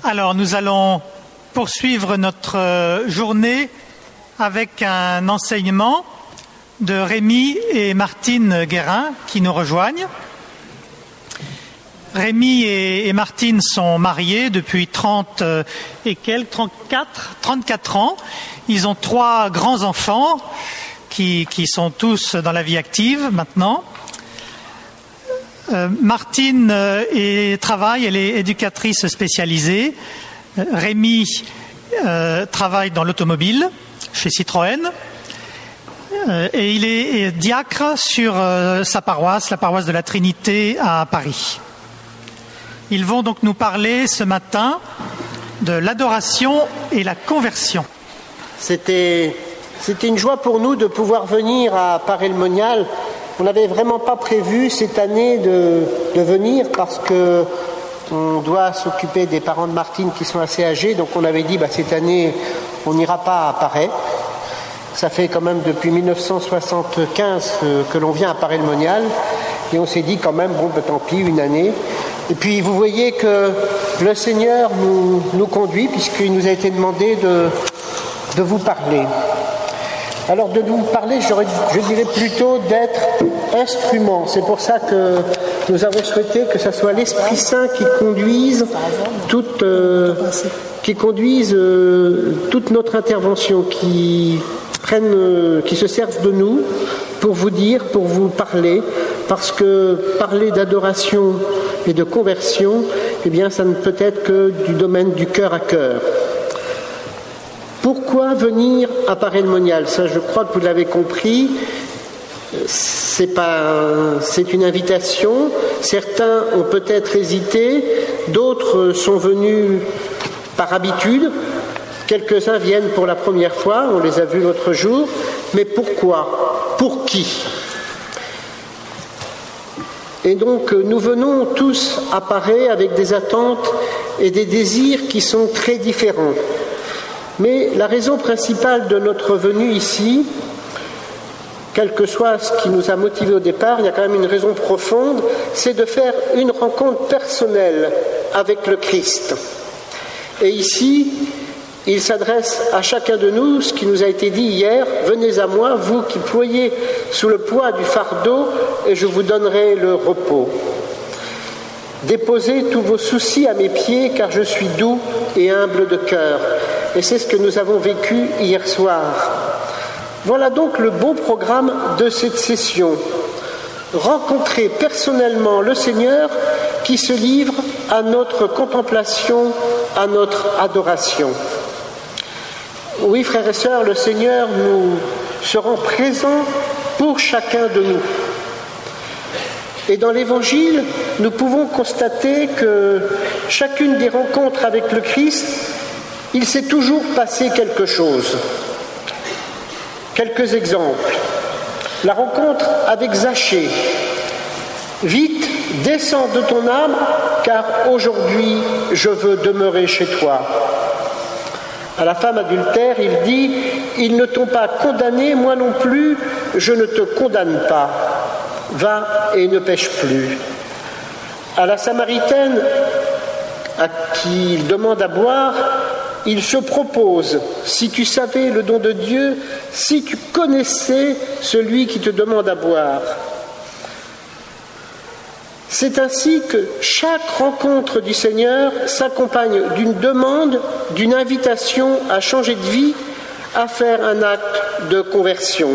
Alors, nous allons poursuivre notre journée avec un enseignement de Rémi et Martine Guérin qui nous rejoignent. Rémi et Martine sont mariés depuis 34 ans. Ils ont 3 grands-enfants qui sont tous dans la vie active maintenant. Martine travaille, elle est éducatrice spécialisée. Rémi travaille dans l'automobile chez Citroën. Et il est diacre sur sa paroisse, la paroisse de la Trinité à Paris. Ils vont donc nous parler ce matin de l'adoration et la conversion. C'était une joie pour nous de pouvoir venir à Paray-le-Monial. On n'avait vraiment pas prévu cette année de venir parce que on doit s'occuper des parents de Martine qui sont assez âgés. Donc on avait dit cette année on n'ira pas à Paray. Ça fait quand même depuis 1975 que l'on vient à Paray-le-Monial. Et on s'est dit quand même, tant pis, une année. Et puis vous voyez que le Seigneur nous conduit puisqu'il nous a été demandé de vous parler. Alors de vous parler, je dirais plutôt d'être instrument. C'est pour ça que nous avons souhaité que ce soit l'Esprit Saint qui conduise toute notre intervention, qui se serve de nous pour vous dire, pour vous parler, parce que parler d'adoration et de conversion, ça ne peut être que du domaine du cœur à cœur. Pourquoi venir à Paray-le-Monial ? Ça, je crois que vous l'avez compris. C'est une invitation. Certains ont peut-être hésité, d'autres sont venus par habitude. Quelques-uns viennent pour la première fois, on les a vus l'autre jour. Mais pourquoi ? Pour qui ? Et donc, nous venons tous à Paray avec des attentes et des désirs qui sont très différents. Mais la raison principale de notre venue ici, quel que soit ce qui nous a motivés au départ, il y a quand même une raison profonde, c'est de faire une rencontre personnelle avec le Christ. Et ici, il s'adresse à chacun de nous, ce qui nous a été dit hier, « Venez à moi, vous qui ployez sous le poids du fardeau, et je vous donnerai le repos. Déposez tous vos soucis à mes pieds, car je suis doux et humble de cœur. » Et c'est ce que nous avons vécu hier soir. Voilà donc le beau programme de cette session. Rencontrer personnellement le Seigneur qui se livre à notre contemplation, à notre adoration. Oui, frères et sœurs, le Seigneur nous sera présent pour chacun de nous. Et dans l'Évangile, nous pouvons constater que chacune des rencontres avec le Christ, il s'est toujours passé quelque chose. Quelques exemples. La rencontre avec Zachée. « Vite, descends de ton âme, car aujourd'hui je veux demeurer chez toi. » À la femme adultère, il dit « Ils ne t'ont pas condamné, moi non plus, je ne te condamne pas. Va et ne pêche plus. » À la Samaritaine, à qui il demande à boire, il se propose, si tu savais le don de Dieu, si tu connaissais celui qui te demande à boire. C'est ainsi que chaque rencontre du Seigneur s'accompagne d'une demande, d'une invitation à changer de vie, à faire un acte de conversion.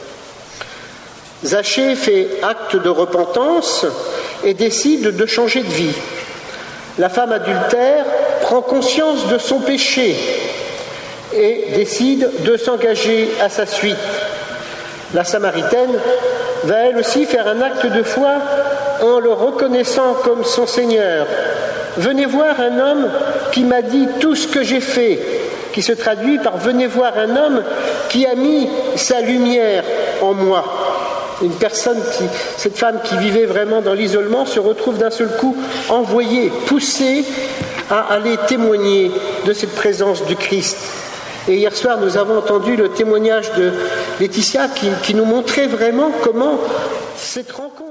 Zachée fait acte de repentance et décide de changer de vie. La femme adultère prend conscience de son péché et décide de s'engager à sa suite. La Samaritaine va elle aussi faire un acte de foi en le reconnaissant comme son Seigneur. « Venez voir un homme qui m'a dit tout ce que j'ai fait », qui se traduit par « Venez voir un homme qui a mis sa lumière en moi ». Cette femme qui vivait vraiment dans l'isolement se retrouve d'un seul coup envoyée, poussée à aller témoigner de cette présence du Christ. Et hier soir, nous avons entendu le témoignage de Laetitia qui nous montrait vraiment comment cette rencontre